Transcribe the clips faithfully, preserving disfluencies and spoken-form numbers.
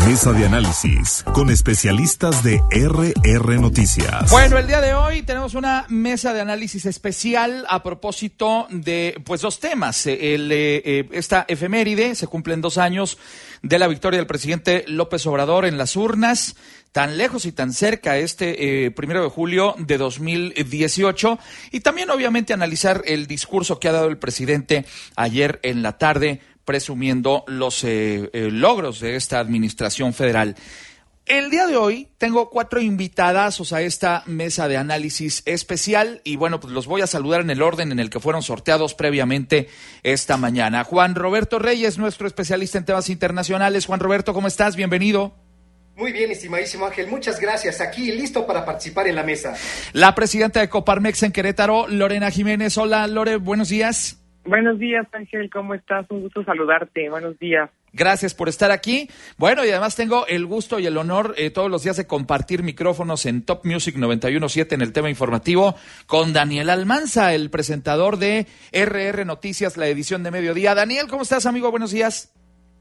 Mesa de análisis con especialistas de R R Noticias. Bueno, el día de hoy tenemos una mesa de análisis especial a propósito de pues dos temas. El, eh, esta efeméride, se cumplen dos años de la victoria del presidente López Obrador en las urnas, tan lejos y tan cerca este eh, primero de julio de dos mil dieciocho, y también obviamente analizar el discurso que ha dado el presidente ayer en la tarde, presumiendo los eh, eh, logros de esta administración federal. El día de hoy tengo cuatro invitadazos a esta mesa de análisis especial y bueno, pues los voy a saludar en el orden en el que fueron sorteados previamente esta mañana. Juan Roberto Reyes, nuestro especialista en temas internacionales. Juan Roberto, ¿cómo estás? Bienvenido. Muy bien, estimadísimo Ángel, muchas gracias. Aquí listo para participar en la mesa. La presidenta de Coparmex en Querétaro, Lorena Jiménez. Hola, Lore, buenos días. Buenos días, Ángel, ¿cómo estás? Un gusto saludarte, buenos días. Gracias por estar aquí. Bueno, y además tengo el gusto y el honor eh, todos los días de compartir micrófonos en Top Music noventa y uno punto siete en el tema informativo con Daniel Almanza, el presentador de R R Noticias, la edición de mediodía. Daniel, ¿cómo estás, amigo? Buenos días.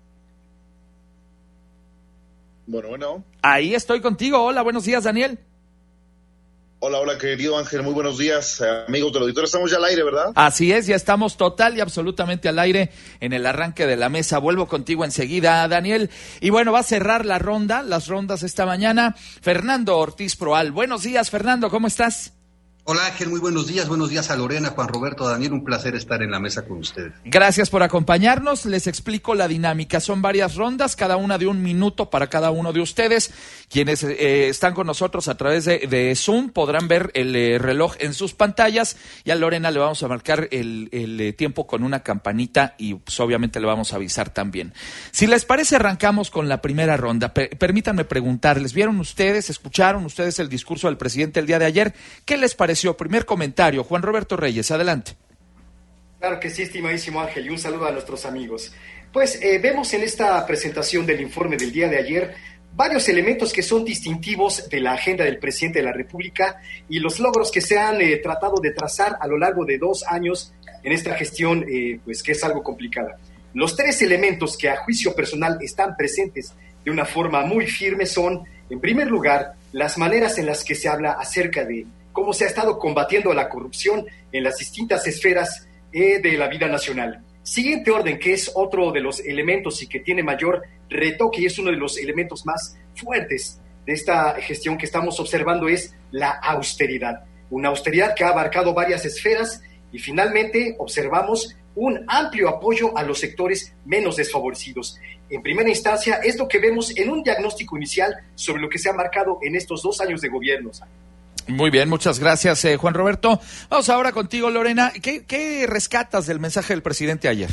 Bueno, bueno. Ahí estoy contigo. Hola, buenos días, Daniel. Hola, hola, querido Ángel, muy buenos días, amigos del auditorio. Estamos ya al aire, ¿verdad? Así es, ya estamos total y absolutamente al aire en el arranque de la mesa. Vuelvo contigo enseguida, Daniel. Y bueno, va a cerrar la ronda, las rondas esta mañana, Fernando Ortiz Proal. Buenos días, Fernando, ¿cómo estás? Hola Ángel, muy buenos días, buenos días a Lorena, Juan Roberto, Daniel, un placer estar en la mesa con ustedes. Gracias por acompañarnos, les explico la dinámica, son varias rondas, cada una de un minuto para cada uno de ustedes. Quienes eh, están con nosotros a través de, de Zoom podrán ver el eh, reloj en sus pantallas y a Lorena le vamos a marcar el, el eh, tiempo con una campanita y pues, obviamente le vamos a avisar también. Si les parece, arrancamos con la primera ronda. Per- permítanme preguntarles, ¿vieron ustedes, escucharon ustedes el discurso del presidente el día de ayer? ¿Qué les pareció? Primer comentario, Juan Roberto Reyes, adelante. Claro que sí, estimadísimo Ángel, y un saludo a nuestros amigos. Pues eh, vemos en esta presentación del informe del día de ayer varios elementos que son distintivos de la agenda del presidente de la República y los logros que se han eh, tratado de trazar a lo largo de dos años en esta gestión, eh, pues que es algo complicada. Los tres elementos que a juicio personal están presentes de una forma muy firme son, en primer lugar, las maneras en las que se habla acerca de cómo se ha estado combatiendo la corrupción en las distintas esferas eh, de la vida nacional. Siguiente orden, que es otro de los elementos y que tiene mayor retoque y es uno de los elementos más fuertes de esta gestión que estamos observando, es la austeridad. Una austeridad que ha abarcado varias esferas y finalmente observamos un amplio apoyo a los sectores menos desfavorecidos. En primera instancia, es lo que vemos en un diagnóstico inicial sobre lo que se ha marcado en estos dos años de gobierno. Muy bien, muchas gracias, eh, Juan Roberto. Vamos ahora contigo, Lorena. ¿Qué, qué rescatas del mensaje del presidente ayer?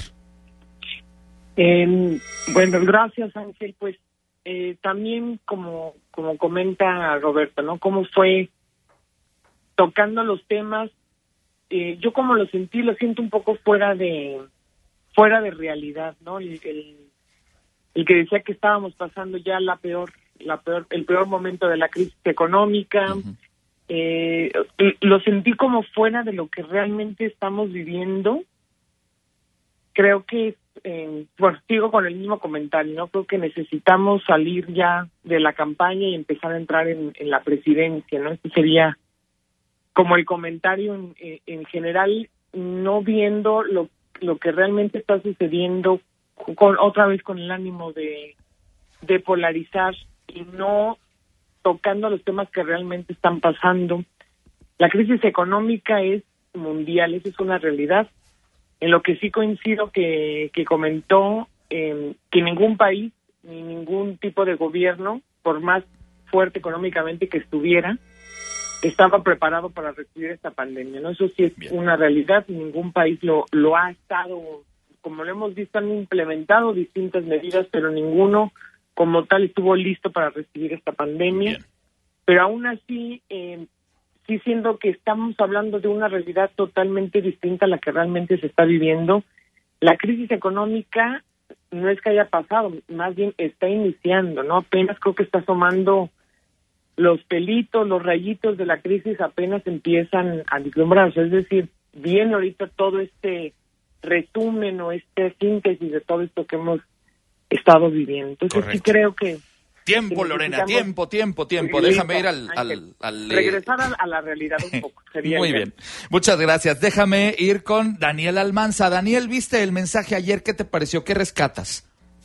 Eh, bueno, gracias, Ángel. Pues eh, también, como, como comenta Roberto, ¿no? Cómo fue tocando los temas. Eh, yo como lo sentí, lo siento un poco fuera de fuera de realidad, ¿no? El, el, el que decía que estábamos pasando ya la peor, la peor, el peor momento de la crisis económica. Uh-huh. Eh, lo sentí como fuera de lo que realmente estamos viviendo. Creo que, eh, bueno, sigo con el mismo comentario, ¿no? Creo que necesitamos salir ya de la campaña y empezar a entrar en, en la presidencia, ¿no? Este sería como el comentario en, en general, no viendo lo, lo que realmente está sucediendo, con, otra vez con el ánimo de, de polarizar y no tocando los temas que realmente están pasando. La crisis económica es mundial, esa es una realidad. En lo que sí coincido que, que comentó, eh, que ningún país, ni ningún tipo de gobierno, por más fuerte económicamente que estuviera, estaba preparado para recibir esta pandemia, ¿no? Eso sí es Bien. Una realidad, ningún país lo, lo ha estado, como lo hemos visto, han implementado distintas medidas, pero ninguno como tal estuvo listo para recibir esta pandemia. Bien. Pero aún así, eh, sí siendo que estamos hablando de una realidad totalmente distinta a la que realmente se está viviendo. La crisis económica no es que haya pasado, más bien está iniciando, ¿no? Apenas creo que está asomando los pelitos, los rayitos de la crisis apenas empiezan a vislumbrarse, es decir, viene ahorita todo este resumen o este síntesis de todo esto que hemos estado viviendo. Entonces Correcto. Sí creo que Tiempo, Lorena, tiempo, tiempo, tiempo. Déjame ir al... al, al regresar a, a la realidad un poco. Sería Muy bien. Muchas gracias. Déjame ir con Daniel Almanza. Daniel, ¿viste el mensaje ayer? ¿Qué te pareció? ¿Qué rescatas?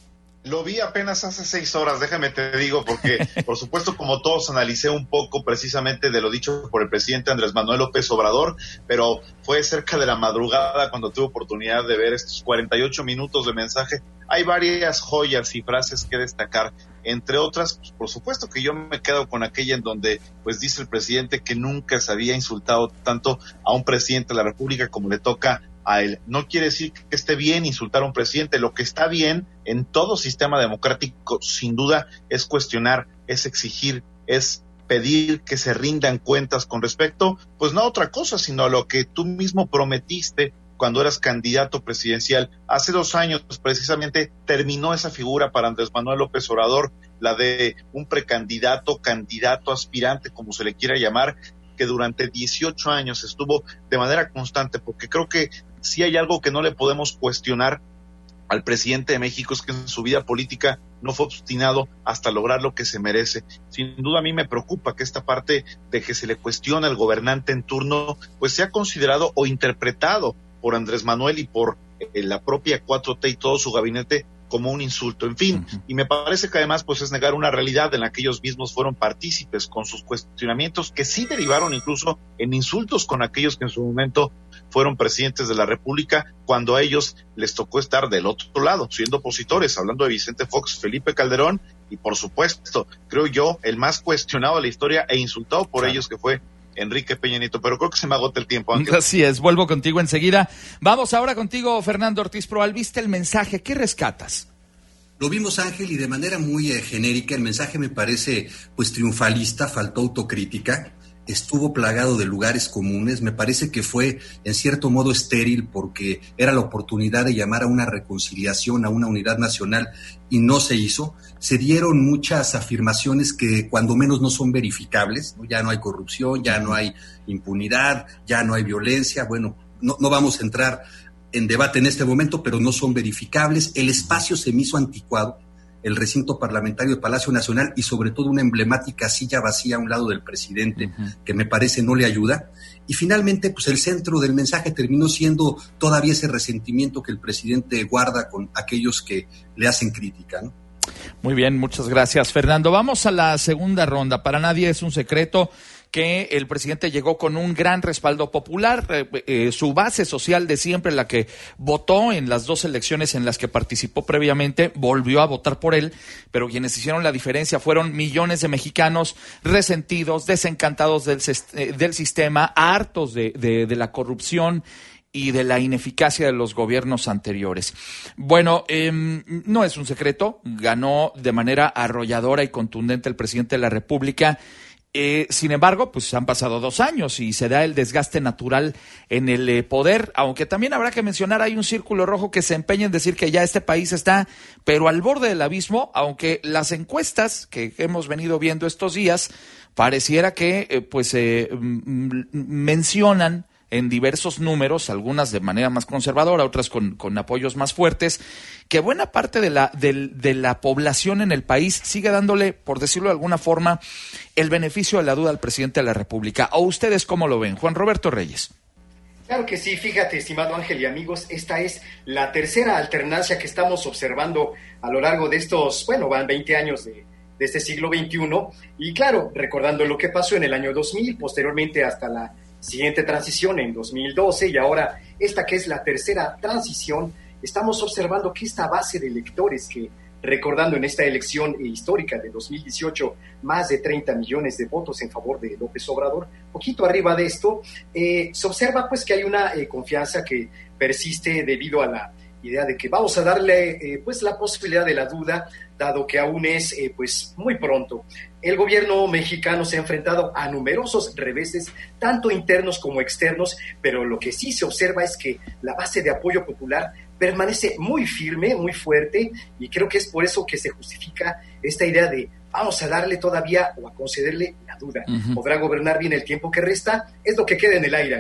Lo vi apenas hace seis horas, déjame te digo, porque por supuesto como todos analicé un poco precisamente de lo dicho por el presidente Andrés Manuel López Obrador, pero fue cerca de la madrugada cuando tuve oportunidad de ver estos cuarenta y ocho minutos de mensaje. Hay varias joyas y frases que destacar, entre otras, pues, por supuesto que yo me quedo con aquella en donde pues dice el presidente que nunca se había insultado tanto a un presidente de la República como le toca a él. No quiere decir que esté bien insultar a un presidente. Lo que está bien en todo sistema democrático, sin duda, es cuestionar, es exigir, es pedir que se rindan cuentas con respecto, pues no a otra cosa, sino a lo que tú mismo prometiste cuando eras candidato presidencial. Hace dos años, pues, precisamente, terminó esa figura para Andrés Manuel López Obrador, la de un precandidato, candidato, aspirante, como se le quiera llamar, que durante dieciocho años estuvo de manera constante, porque creo que si hay algo que no le podemos cuestionar al presidente de México es que en su vida política no fue obstinado hasta lograr lo que se merece. Sin duda a mí me preocupa que esta parte de que se le cuestiona al gobernante en turno, pues sea considerado o interpretado por Andrés Manuel y por eh, la propia cuatro T y todo su gabinete como un insulto, en fin, uh-huh. Y me parece que además pues es negar una realidad en la que ellos mismos fueron partícipes con sus cuestionamientos que sí derivaron incluso en insultos con aquellos que en su momento fueron presidentes de la República, cuando a ellos les tocó estar del otro lado, siendo opositores, hablando de Vicente Fox, Felipe Calderón y por supuesto, creo yo, el más cuestionado de la historia e insultado por claro. ellos que fue Enrique Peña Nieto, pero creo que se me agota el tiempo, Ángel. Así es, vuelvo contigo enseguida. Vamos ahora contigo, Fernando Ortiz Proal. ¿Viste el mensaje? ¿Qué rescatas? Lo vimos, Ángel, y de manera muy eh, genérica. El mensaje me parece pues triunfalista, faltó autocrítica, estuvo plagado de lugares comunes. Me parece que fue en cierto modo estéril porque era la oportunidad de llamar a una reconciliación, a una unidad nacional, y no se hizo. Se dieron muchas afirmaciones que cuando menos no son verificables, ¿no? Ya no hay corrupción, ya no hay impunidad, ya no hay violencia. Bueno, no, no vamos a entrar en debate en este momento, pero no son verificables. El espacio se me hizo anticuado, el recinto parlamentario de Palacio Nacional y sobre todo una emblemática silla vacía a un lado del presidente, uh-huh. que me parece no le ayuda. Y finalmente, pues el centro del mensaje terminó siendo todavía ese resentimiento que el presidente guarda con aquellos que le hacen crítica, ¿no? Muy bien, muchas gracias, Fernando. Vamos a la segunda ronda. Para nadie es un secreto que el presidente llegó con un gran respaldo popular. Eh, eh, su base social de siempre, la que votó en las dos elecciones en las que participó previamente, volvió a votar por él, pero quienes hicieron la diferencia fueron millones de mexicanos resentidos, desencantados del, eh, del sistema, hartos de, de, de la corrupción y de la ineficacia de los gobiernos anteriores. Bueno, eh, no es un secreto, ganó de manera arrolladora y contundente el presidente de la República. Eh, sin embargo, pues han pasado dos años y se da el desgaste natural en el eh, poder, aunque también habrá que mencionar, hay un círculo rojo que se empeña en decir que ya este país está, pero al borde del abismo, aunque las encuestas que hemos venido viendo estos días, pareciera que eh, pues eh, m- mencionan en diversos números, algunas de manera más conservadora, otras con, con apoyos más fuertes, que buena parte de la, de, de la población en el país sigue dándole, por decirlo de alguna forma, el beneficio de la duda al presidente de la República. ¿O ustedes cómo lo ven? Juan Roberto Reyes. Claro que sí, fíjate, estimado Ángel y amigos, esta es la tercera alternancia que estamos observando a lo largo de estos, bueno, van veinte años de, de este siglo veintiuno, y claro, recordando lo que pasó en el año dos mil, posteriormente hasta la siguiente transición en dos mil doce, y ahora esta que es la tercera transición, estamos observando que esta base de electores que, recordando en esta elección histórica de dos mil dieciocho, más de treinta millones de votos en favor de López Obrador, poquito arriba de esto, eh, se observa pues que hay una eh, confianza que persiste debido a la idea de que vamos a darle eh, pues la posibilidad de la duda, dado que aún es eh, pues muy pronto. El gobierno mexicano se ha enfrentado a numerosos reveses, tanto internos como externos, pero lo que sí se observa es que la base de apoyo popular permanece muy firme, muy fuerte, y creo que es por eso que se justifica esta idea de vamos a darle todavía o a concederle la duda. Uh-huh. ¿Podrá gobernar bien el tiempo que resta? Es lo que queda en el aire, Ángel.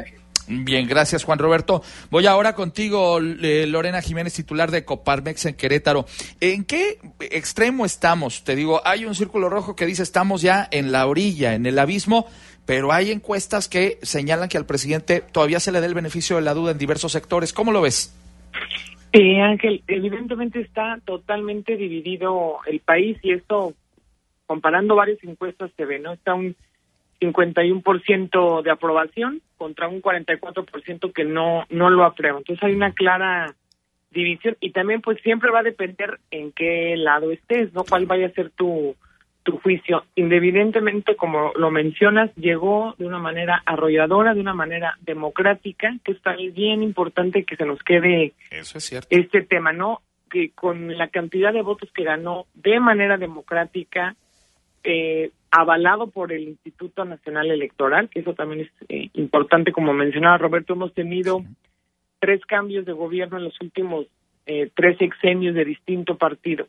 Bien, gracias Juan Roberto. Voy ahora contigo, eh, Lorena Jiménez, titular de Coparmex en Querétaro. ¿En qué extremo estamos? Te digo, hay un círculo rojo que dice estamos ya en la orilla, en el abismo, pero hay encuestas que señalan que al presidente todavía se le da el beneficio de la duda en diversos sectores. ¿Cómo lo ves? Eh, Ángel, evidentemente está totalmente dividido el país y esto, comparando varias encuestas, se ve, ¿no? Está un cincuenta y uno por ciento de aprobación contra un cuarenta y cuatro por ciento que no no lo aprueba. Entonces hay una clara división y también pues siempre va a depender en qué lado estés, ¿no? Cuál vaya a ser tu tu juicio. Evidentemente, como lo mencionas, llegó de una manera arrolladora, de una manera democrática, que está bien importante que se nos quede Eso es cierto. este tema, ¿no? Que con la cantidad de votos que ganó de manera democrática, eh, avalado por el Instituto Nacional Electoral, que eso también es eh, importante, como mencionaba Roberto, hemos tenido sí. tres cambios de gobierno en los últimos eh, tres sexenios de distinto partido.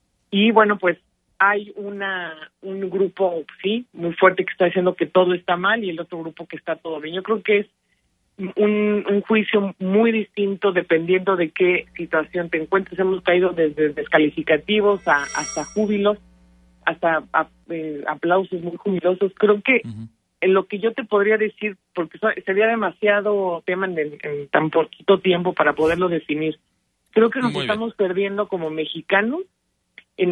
Y bueno, pues hay una un grupo, sí, muy fuerte que está diciendo que todo está mal y el otro grupo que está todo bien. Yo creo que es un, un juicio muy distinto dependiendo de qué situación te encuentres. Hemos caído desde descalificativos a, hasta júbilos, hasta a, eh, aplausos muy jubilosos. Creo que uh-huh. en lo que yo te podría decir, porque sería demasiado tema en, en tan poquito tiempo para poderlo definir, creo que nos muy estamos bien. perdiendo como mexicanos en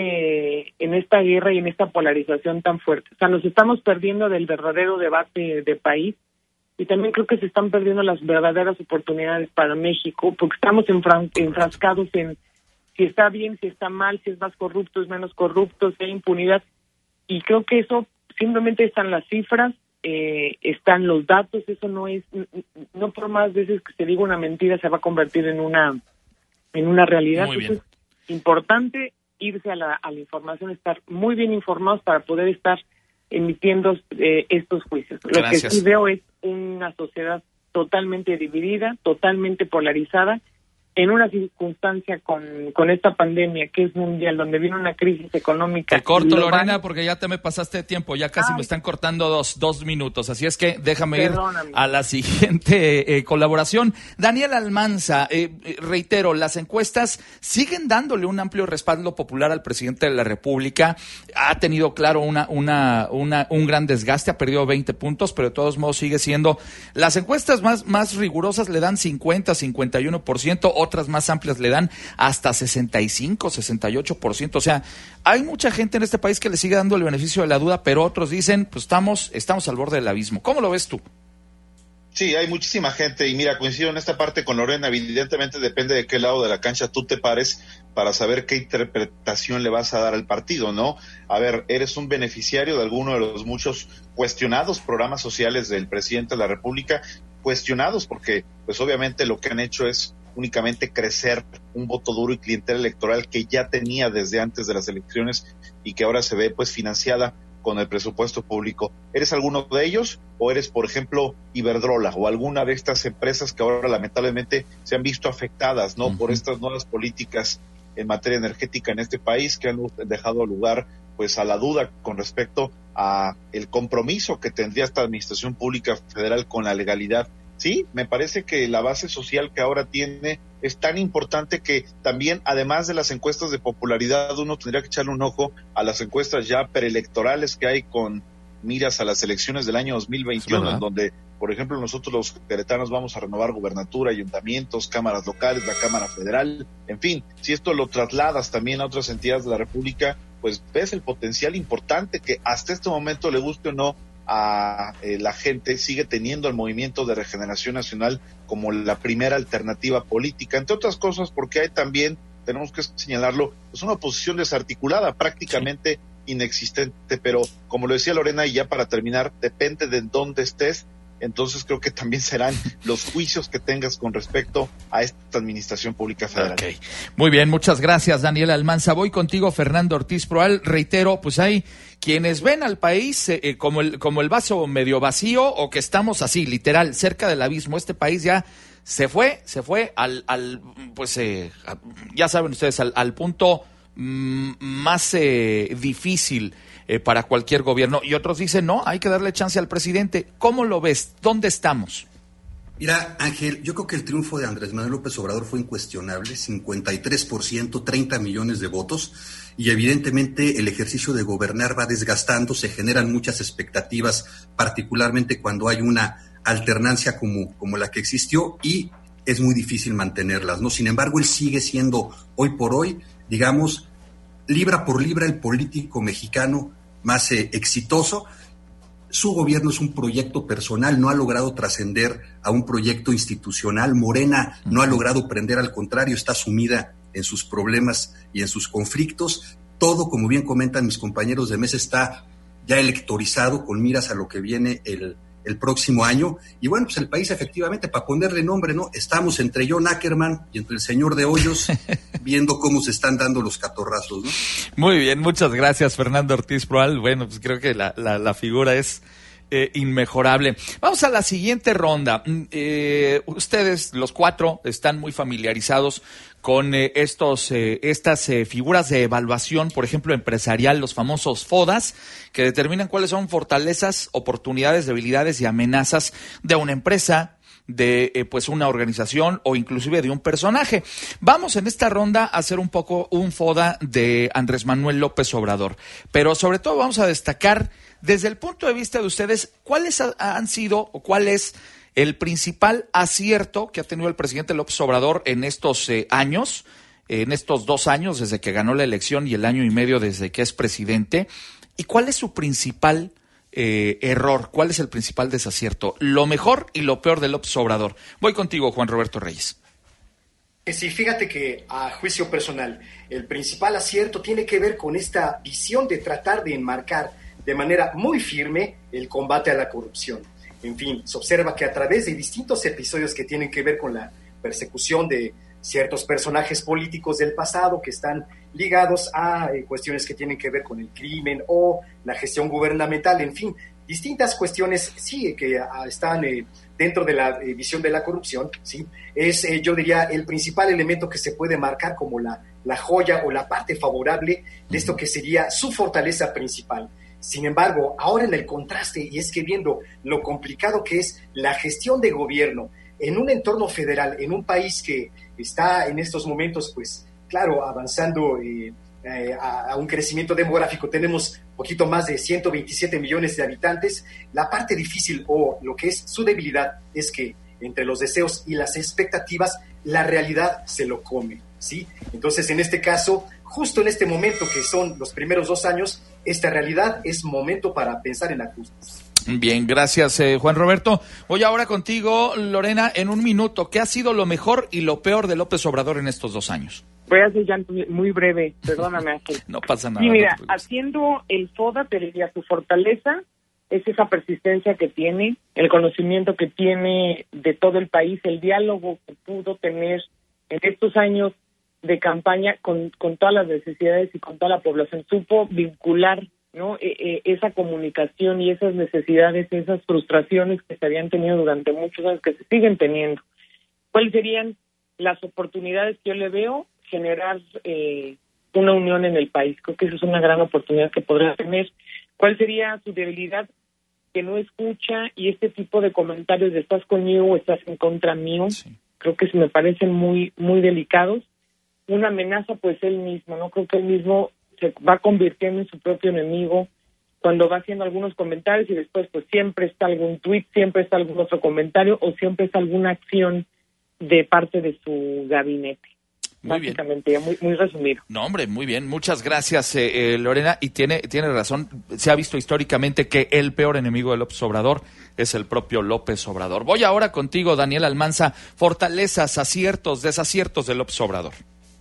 este en esta guerra y en esta polarización tan fuerte. O sea, nos estamos perdiendo del verdadero debate de país y también creo que se están perdiendo las verdaderas oportunidades para México porque estamos enfran- enfrascados en si está bien, si está mal, si es más corrupto, es menos corrupto, si hay impunidad. Y creo que eso simplemente están las cifras, eh, están los datos, eso no es, no por más veces que se diga una mentira se va a convertir en una en una realidad. Muy bien. Entonces, es importante irse a la, a la información, estar muy bien informados para poder estar emitiendo eh, estos juicios. Lo Gracias. que sí veo es una sociedad totalmente dividida, totalmente polarizada, en una circunstancia con, con esta pandemia que es mundial, donde viene una crisis económica. Te corto, global. Lorena, porque ya te me pasaste de tiempo, ya casi Ay. me están cortando dos, dos minutos, así es que déjame Perdóname. ir a la siguiente eh, colaboración. Daniel Almanza, eh, reitero, las encuestas siguen dándole un amplio respaldo popular al presidente de la República. Ha tenido, claro, una, una, una, un gran desgaste, ha perdido veinte puntos, pero de todos modos sigue siendo. Las encuestas más, más rigurosas le dan cincuenta, cincuenta y uno por ciento, otras más amplias le dan hasta sesenta y cinco, sesenta y ocho por ciento. O sea, hay mucha gente en este país que le sigue dando el beneficio de la duda, pero otros dicen, pues estamos, estamos al borde del abismo. ¿Cómo lo ves tú? Sí, hay muchísima gente y mira, coincido en esta parte con Lorena, evidentemente depende de qué lado de la cancha tú te pares para saber qué interpretación le vas a dar al partido, ¿no? A ver, eres un beneficiario de alguno de los muchos cuestionados programas sociales del presidente de la República, cuestionados porque pues obviamente lo que han hecho es únicamente crecer un voto duro y clientela electoral que ya tenía desde antes de las elecciones y que ahora se ve pues financiada con el presupuesto público. ¿Eres alguno de ellos o eres, por ejemplo, Iberdrola o alguna de estas empresas que ahora lamentablemente se han visto afectadas, ¿no? Uh-huh. por estas nuevas políticas en materia energética en este país que han dejado lugar pues a la duda con respecto a el compromiso que tendría esta administración pública federal con la legalidad? Sí, me parece que la base social que ahora tiene es tan importante que también, además de las encuestas de popularidad, uno tendría que echarle un ojo a las encuestas ya preelectorales que hay con miras a las elecciones del año dos mil veintiuno, en donde, por ejemplo, nosotros los queretanos vamos a renovar gubernatura, ayuntamientos, cámaras locales, la Cámara Federal, en fin, si esto lo trasladas también a otras entidades de la República, pues ves el potencial importante que hasta este momento, le guste o no, a eh, la gente sigue teniendo el Movimiento de Regeneración Nacional como la primera alternativa política, entre otras cosas porque hay también, tenemos que señalarlo, pues una oposición desarticulada, prácticamente sí. inexistente, pero como lo decía Lorena, y ya para terminar, depende de dónde estés, entonces creo que también serán los juicios que tengas con respecto a esta administración pública federal. Okay. Muy bien, muchas gracias, Daniel Almanza. Voy contigo, Fernando Ortiz Proal. Reitero, pues hay quienes ven al país eh, como el como el vaso medio vacío o que estamos así, literal, cerca del abismo. Este país ya se fue, se fue al, al pues eh, ya saben ustedes, al, al punto mm, más eh, difícil Eh, para cualquier gobierno, y otros dicen, no, hay que darle chance al presidente. ¿Cómo lo ves? ¿Dónde estamos? Mira, Ángel, yo creo que el triunfo de Andrés Manuel López Obrador fue incuestionable, cincuenta y tres por ciento, treinta millones de votos, y evidentemente el ejercicio de gobernar va desgastando, se generan muchas expectativas, particularmente cuando hay una alternancia como, como la que existió, y es muy difícil mantenerlas, ¿no? Sin embargo, él sigue siendo hoy por hoy, digamos, libra por libra el político mexicano más eh, exitoso. Su gobierno es un proyecto personal, no ha logrado trascender a un proyecto institucional. Morena no ha logrado prender, al contrario, está sumida en sus problemas y en sus conflictos. Todo, como bien comentan mis compañeros de mesa, está ya electorizado con miras a lo que viene el, el próximo año. Y bueno, pues el país efectivamente, para ponerle nombre, ¿no? Estamos entre John Ackerman y entre el señor de Hoyos, viendo cómo se están dando los catorrazos, ¿no? Muy bien, muchas gracias, Fernando Ortiz Proal. Bueno, pues creo que la, la, la figura es eh, inmejorable. Vamos a la siguiente ronda. Eh, ustedes, los cuatro, están muy familiarizados con eh, estos, eh, estas eh, figuras de evaluación, por ejemplo, empresarial, los famosos FODAS, que determinan cuáles son fortalezas, oportunidades, debilidades y amenazas de una empresa, de eh, pues una organización o inclusive de un personaje. Vamos en esta ronda a hacer un poco un FODA de Andrés Manuel López Obrador, pero sobre todo vamos a destacar desde el punto de vista de ustedes cuáles ha, han sido o cuál es el principal acierto que ha tenido el presidente López Obrador en estos eh, años, en estos dos años desde que ganó la elección y el año y medio desde que es presidente, y cuál es su principal Eh, error, cuál es el principal desacierto, lo mejor y lo peor de López Obrador. Voy contigo, Juan Roberto Reyes. Sí, fíjate que a juicio personal, el principal acierto tiene que ver con esta visión de tratar de enmarcar de manera muy firme el combate a la corrupción. En fin, se observa que a través de distintos episodios que tienen que ver con la persecución de ciertos personajes políticos del pasado que están ligados a eh, cuestiones que tienen que ver con el crimen o la gestión gubernamental, en fin, distintas cuestiones, sí, que ah, están eh, dentro de la eh, visión de la corrupción, sí, es, eh, yo diría, el principal elemento que se puede marcar como la, la joya o la parte favorable de esto que sería su fortaleza principal. Sin embargo, ahora en el contraste, y es que viendo lo complicado que es la gestión de gobierno en un entorno federal, en un país que está en estos momentos, pues, claro, avanzando eh, eh, a, a un crecimiento demográfico, tenemos un poquito más de ciento veintisiete millones de habitantes, la parte difícil o lo que es su debilidad es que entre los deseos y las expectativas, la realidad se lo come, ¿sí? Entonces, en este caso, justo en este momento que son los primeros dos años, esta realidad es momento para pensar en ajustes. Bien, gracias, eh, Juan Roberto. Voy ahora contigo, Lorena, en un minuto. ¿Qué ha sido lo mejor y lo peor de López Obrador en estos dos años? Voy a hacer ya muy breve, perdóname, Ángel. No pasa nada. Sí, mira, no haciendo el FODA, te diría, su fortaleza es esa persistencia que tiene, el conocimiento que tiene de todo el país, el diálogo que pudo tener en estos años de campaña con, con todas las necesidades y con toda la población. Supo vincular, ¿no? E, e, esa comunicación y esas necesidades, esas frustraciones que se habían tenido durante muchos años, que se siguen teniendo. ¿Cuáles serían las oportunidades que yo le veo? Generar eh, una unión en el país. Creo que esa es una gran oportunidad que podría tener. ¿Cuál sería su debilidad? Que no escucha, y este tipo de comentarios de estás conmigo o estás en contra mío, sí. Creo que se me parecen muy, muy delicados. Una amenaza, pues él mismo, ¿no? Creo que él mismo se va convirtiendo en su propio enemigo cuando va haciendo algunos comentarios y después pues siempre está algún tuit, siempre está algún otro comentario o siempre está alguna acción de parte de su gabinete. Muy básicamente, bien. Ya muy, muy resumido. No, hombre, muy bien. Muchas gracias, eh, eh, Lorena. Y tiene, tiene razón. Se ha visto históricamente que el peor enemigo de López Obrador es el propio López Obrador. Voy ahora contigo, Daniel Almanza. Fortalezas, aciertos, desaciertos de López Obrador.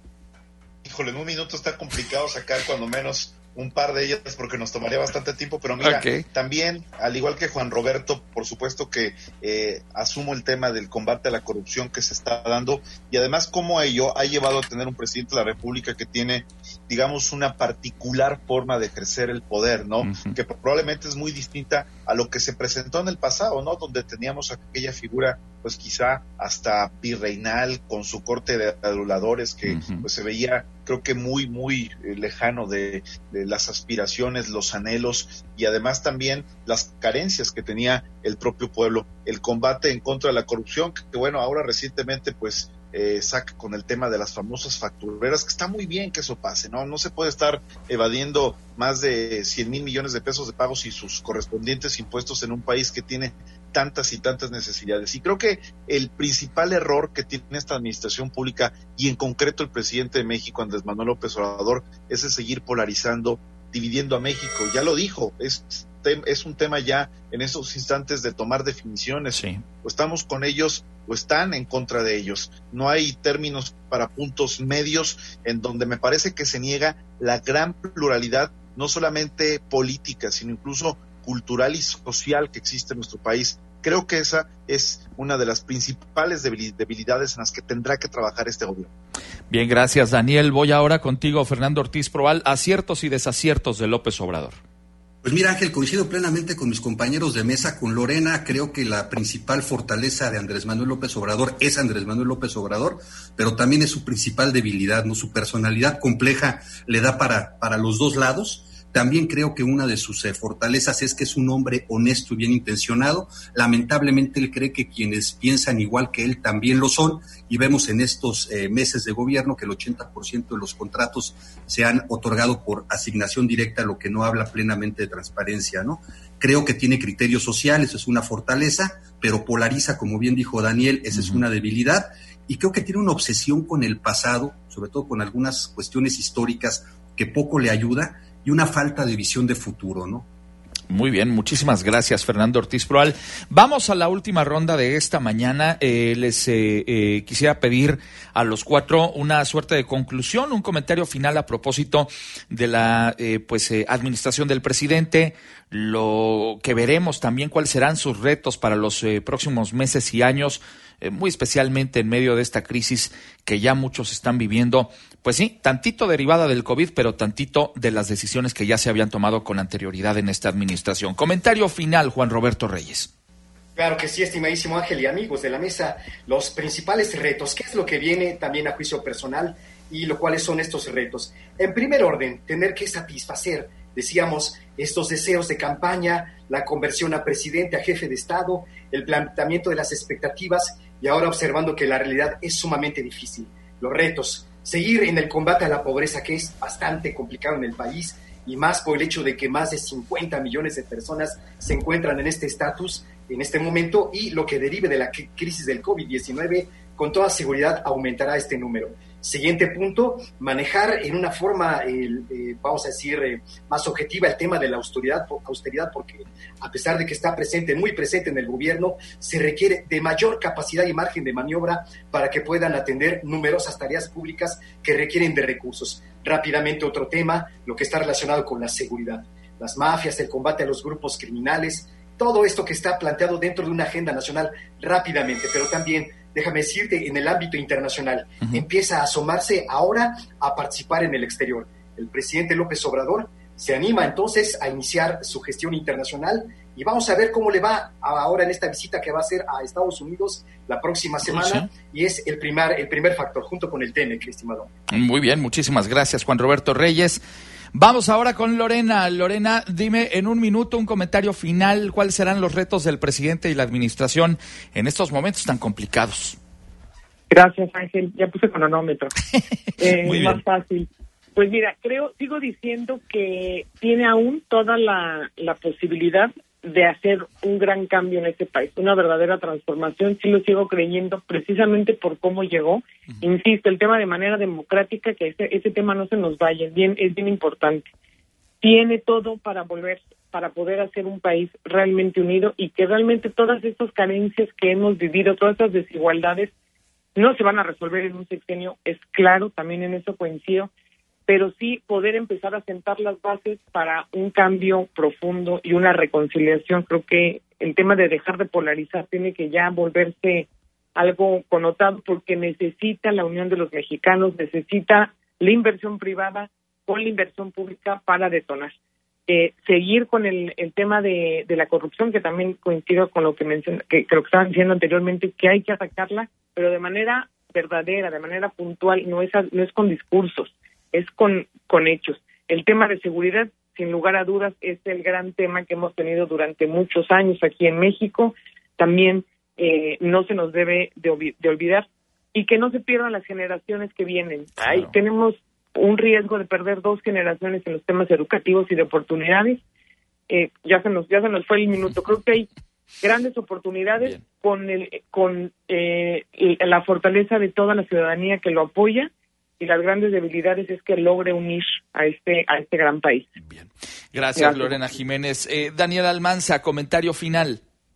Híjole, en un minuto está complicado sacar cuando menos un par de ellas porque nos tomaría bastante tiempo, pero mira, okay. También, al igual que Juan Roberto, por supuesto que eh, asumo el tema del combate a la corrupción que se está dando y además cómo ello ha llevado a tener un presidente de la República que tiene, digamos, una particular forma de ejercer el poder, ¿no? Uh-huh. Que probablemente es muy distinta a lo que se presentó en el pasado, ¿no? Donde teníamos aquella figura, pues quizá hasta virreinal, con su corte de aduladores que uh-huh. pues se veía, creo que muy, muy eh, lejano de, de eh, las aspiraciones, los anhelos y además también las carencias que tenía el propio pueblo. El combate en contra de la corrupción, que, que bueno, ahora recientemente pues eh, saca con el tema de las famosas factureras, que está muy bien que eso pase, ¿no? No se puede estar evadiendo más de cien mil millones de pesos de pagos y sus correspondientes impuestos en un país que tiene tantas y tantas necesidades. Y creo que el principal error que tiene esta administración pública y en concreto el presidente de México, Andrés Manuel López Obrador, es el seguir polarizando, dividiendo a México. Ya lo dijo, es, es un tema ya en esos instantes de tomar definiciones. Sí. O estamos con ellos o están en contra de ellos. No hay términos para puntos medios en donde me parece que se niega la gran pluralidad, no solamente política, sino incluso cultural y social que existe en nuestro país. Creo que esa es una de las principales debilidades en las que tendrá que trabajar este gobierno. Bien, gracias, Daniel. Voy ahora contigo, Fernando Ortiz Proal. Aciertos y desaciertos de López Obrador. Pues mira, Ángel, coincido plenamente con mis compañeros de mesa, con Lorena. Creo que la principal fortaleza de Andrés Manuel López Obrador es Andrés Manuel López Obrador, pero también es su principal debilidad, ¿no? Su personalidad compleja le da para, para los dos lados. También creo que una de sus eh, fortalezas es que es un hombre honesto y bien intencionado. Lamentablemente él cree que quienes piensan igual que él también lo son, y vemos en estos eh, meses de gobierno que el ochenta por ciento de los contratos se han otorgado por asignación directa, lo que no habla plenamente de transparencia, ¿no? Creo que tiene criterios sociales, eso es una fortaleza, pero polariza, como bien dijo Daniel, esa uh-huh. es una debilidad, y creo que tiene una obsesión con el pasado, sobre todo con algunas cuestiones históricas que poco le ayuda, y una falta de visión de futuro, ¿no? Muy bien, muchísimas gracias, Fernando Ortiz Proal. Vamos a la última ronda de esta mañana. Eh, les eh, eh, quisiera pedir a los cuatro una suerte de conclusión, un comentario final a propósito de la eh, pues eh, administración del presidente, lo que veremos también cuáles serán sus retos para los eh, próximos meses y años, eh, muy especialmente en medio de esta crisis que ya muchos están viviendo. Pues sí, tantito derivada del COVID, pero tantito de las decisiones que ya se habían tomado con anterioridad en esta administración. Comentario final, Juan Roberto Reyes. Claro que sí, estimadísimo Ángel y amigos de la mesa, los principales retos, ¿qué es lo que viene también a juicio personal y lo cuáles son estos retos? En primer orden, tener que satisfacer, decíamos, estos deseos de campaña, la conversión a presidente, a jefe de Estado, el planteamiento de las expectativas y ahora observando que la realidad es sumamente difícil. Los retos, seguir en el combate a la pobreza, que es bastante complicado en el país, y más por el hecho de que más de cincuenta millones de personas se encuentran en este estatus en este momento, y lo que derive de la crisis del COVID diecinueve, con toda seguridad aumentará este número. Siguiente punto, manejar en una forma, eh, eh, vamos a decir, eh, más objetiva el tema de la austeridad, austeridad, porque a pesar de que está presente, muy presente en el gobierno, se requiere de mayor capacidad y margen de maniobra para que puedan atender numerosas tareas públicas que requieren de recursos. Rápidamente, otro tema, lo que está relacionado con la seguridad. Las mafias, el combate a los grupos criminales, todo esto que está planteado dentro de una agenda nacional rápidamente, pero también, déjame decirte, en el ámbito internacional, uh-huh. empieza a asomarse ahora a participar en el exterior. El presidente López Obrador se anima entonces a iniciar su gestión internacional y vamos a ver cómo le va ahora en esta visita que va a hacer a Estados Unidos la próxima semana, sí. y es el primer, el primer factor, junto con el T M E C, estimado. Muy bien, muchísimas gracias, Juan Roberto Reyes. Vamos ahora con Lorena. Lorena, dime en un minuto un comentario final, ¿cuáles serán los retos del presidente y la administración en estos momentos tan complicados? Gracias, Ángel. Ya puse cronómetro. eh, Muy más bien. fácil. Pues mira, creo, sigo diciendo que tiene aún toda la, la posibilidad de hacer un gran cambio en este país, una verdadera transformación. Sí lo sigo creyendo, precisamente por cómo llegó. Uh-huh. Insisto, el tema de manera democrática, que ese, ese tema no se nos vaya, es bien, es bien importante. Tiene todo para volver, para poder hacer un país realmente unido y que realmente todas estas carencias que hemos vivido, todas estas desigualdades, no se van a resolver en un sexenio, es claro, también en eso coincido, pero sí poder empezar a sentar las bases para un cambio profundo y una reconciliación. Creo que el tema de dejar de polarizar tiene que ya volverse algo connotado, porque necesita la unión de los mexicanos, necesita la inversión privada con la inversión pública para detonar. Eh, seguir con el, el tema de, de la corrupción, que también coincido con lo que, menciona, que creo que estaban diciendo anteriormente, que hay que atacarla, pero de manera verdadera, de manera puntual, no es, no es con discursos, es con, con hechos. el tema de seguridad, sin lugar a dudas, es el gran tema que hemos tenido durante muchos años aquí en México. También eh, no se nos debe de, de olvidar y que no se pierdan las generaciones que vienen. Claro. Ahí tenemos un riesgo de perder dos generaciones en los temas educativos y de oportunidades. Eh, ya se nos ya se nos fue el minuto. Creo que hay grandes oportunidades. Bien. con el con eh, la fortaleza de toda la ciudadanía que lo apoya, y las grandes debilidades es que logre unir a este a este gran país. Bien. Gracias, Gracias. Lorena Jiménez. Eh, Daniel Almanza, comentario final.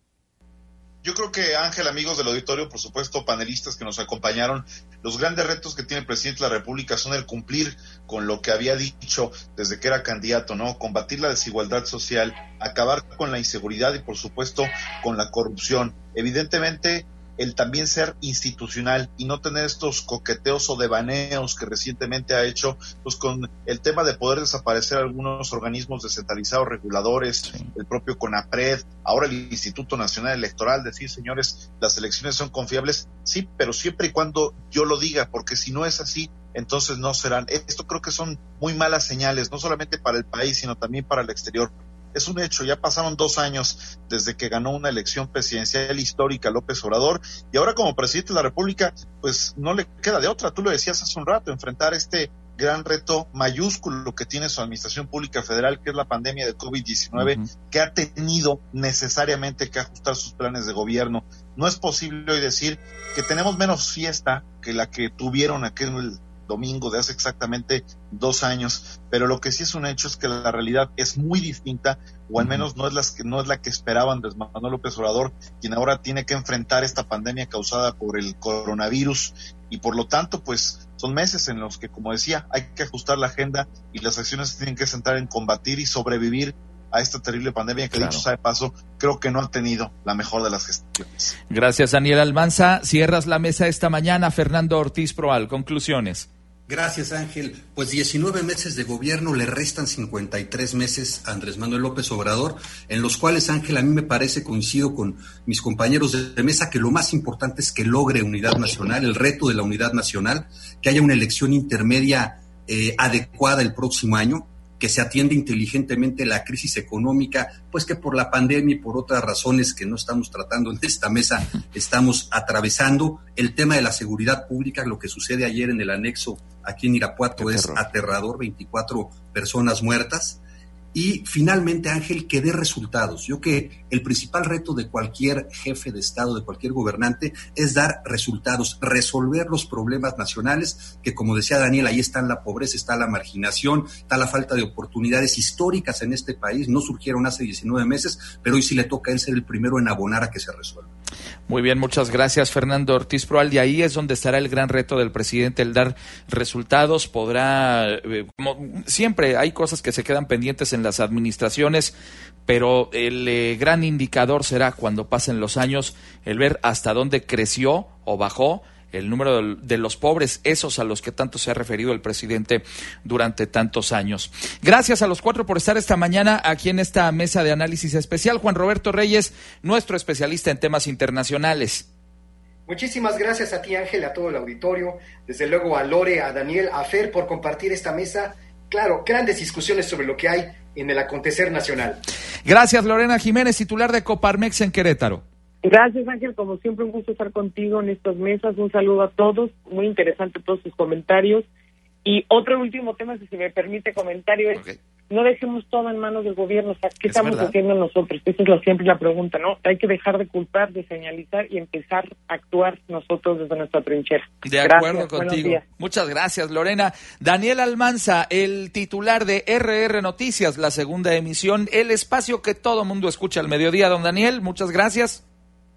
Yo creo que, Ángel, amigos del auditorio, por supuesto, panelistas que nos acompañaron, los grandes retos que tiene el presidente de la República son el cumplir con lo que había dicho desde que era candidato, ¿no? Combatir la desigualdad social, acabar con la inseguridad y, por supuesto, con la corrupción. Evidentemente, el también ser institucional y no tener estos coqueteos o devaneos que recientemente ha hecho, pues con el tema de poder desaparecer algunos organismos descentralizados reguladores, sí. el propio CONAPRED, ahora el Instituto Nacional Electoral, decir, señores, las elecciones son confiables, sí, pero siempre y cuando yo lo diga, porque si no es así, entonces no serán. Esto creo que son muy malas señales, no solamente para el país, sino también para el exterior. Es un hecho, ya pasaron dos años desde que ganó una elección presidencial histórica López Obrador, y ahora como presidente de la República, pues no le queda de otra, tú lo decías hace un rato, enfrentar este gran reto mayúsculo que tiene su administración pública federal, que es la pandemia de covid diecinueve, uh-huh. que ha tenido necesariamente que ajustar sus planes de gobierno. No es posible hoy decir que tenemos menos fiesta que la que tuvieron aquel domingo de hace exactamente dos años, pero lo que sí es un hecho es que la realidad es muy distinta, o al menos no es, las que, no es la que esperaba Andrés Manuel López Obrador, quien ahora tiene que enfrentar esta pandemia causada por el coronavirus, y por lo tanto, pues, son meses en los que, como decía, hay que ajustar la agenda y las acciones se tienen que centrar en combatir y sobrevivir a esta terrible pandemia que, claro. dicho sea de paso, creo que no ha tenido la mejor de las gestiones. Gracias, Daniel Almanza. Cierras la mesa esta mañana. Fernando Ortiz Proal, conclusiones. Gracias, Ángel. Pues diecinueve meses de gobierno, le restan cincuenta y tres meses a Andrés Manuel López Obrador, en los cuales, Ángel, a mí me parece, coincido con mis compañeros de mesa, que lo más importante es que logre unidad nacional, el reto de la unidad nacional, que haya una elección intermedia eh, adecuada el próximo año, que se atienda inteligentemente la crisis económica, pues que por la pandemia y por otras razones que no estamos tratando en esta mesa estamos atravesando. El tema de la seguridad pública, lo que sucede ayer en el anexo aquí en Irapuato es aterrador, veinticuatro personas muertas. Y finalmente, Ángel, que dé resultados. Yo creo que el principal reto de cualquier jefe de Estado, de cualquier gobernante, es dar resultados, resolver los problemas nacionales, que como decía Daniel, ahí está la pobreza, está la marginación, está la falta de oportunidades históricas en este país, no surgieron hace diecinueve meses, pero hoy sí le toca a él ser el primero en abonar a que se resuelva. Muy bien, muchas gracias, Fernando Ortiz Proal. Y ahí es donde estará el gran reto del presidente, el dar resultados. Podrá, eh, como siempre, hay cosas que se quedan pendientes en las administraciones, pero el eh, gran indicador será cuando pasen los años, el ver hasta dónde creció o bajó el número de, de los pobres, esos a los que tanto se ha referido el presidente durante tantos años. Gracias a los cuatro por estar esta mañana aquí en esta mesa de análisis especial. Juan Roberto Reyes, nuestro especialista en temas internacionales. Muchísimas gracias a ti, Ángel, a todo el auditorio, desde luego a Lore, a Daniel, a Fer por compartir esta mesa. Claro, grandes discusiones sobre lo que hay en el acontecer nacional. Gracias, Lorena Jiménez, titular de Coparmex en Querétaro. Gracias, Ángel, como siempre un gusto estar contigo en estas mesas. Un saludo a todos, muy interesante todos sus comentarios. Y otro último tema, si se me permite comentario, es okay. no dejemos todo en manos del gobierno. O sea, ¿qué es estamos verdad? haciendo nosotros? Esa es la, siempre la pregunta, ¿no? Hay que dejar de culpar, de señalizar y empezar a actuar nosotros desde nuestra trinchera. De acuerdo gracias, contigo. Muchas gracias, Lorena. Daniel Almanza, el titular de R R Noticias, la segunda emisión, el espacio que todo mundo escucha al mediodía. Don Daniel, muchas gracias.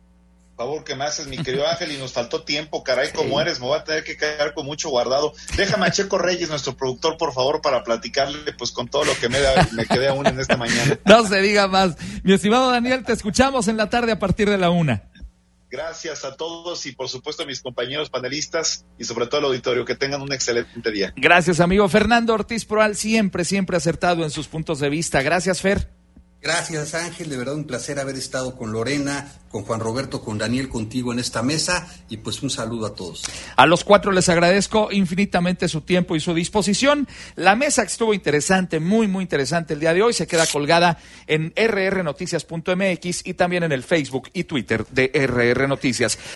Favor que me haces, mi querido Ángel, y nos faltó tiempo, caray, sí. como eres, me voy a tener que quedar con mucho guardado. Déjame a Checo Reyes, nuestro productor, por favor, para platicarle pues con todo lo que me, da, me quedé aún en esta mañana. No se diga más. Mi estimado Daniel, te escuchamos en la tarde a partir de la una. Gracias a todos y por supuesto a mis compañeros panelistas y sobre todo al auditorio, que tengan un excelente día. Gracias, amigo. Fernando Ortiz Proal, siempre, siempre acertado en sus puntos de vista. Gracias, Fer. Gracias, Ángel, de verdad un placer haber estado con Lorena, con Juan Roberto, con Daniel, contigo en esta mesa, y pues un saludo a todos. A los cuatro les agradezco infinitamente su tiempo y su disposición. La mesa estuvo interesante, muy, muy interesante el día de hoy, se queda colgada en erre erre noticias punto eme equis y también en el Facebook y Twitter de erre erre Noticias.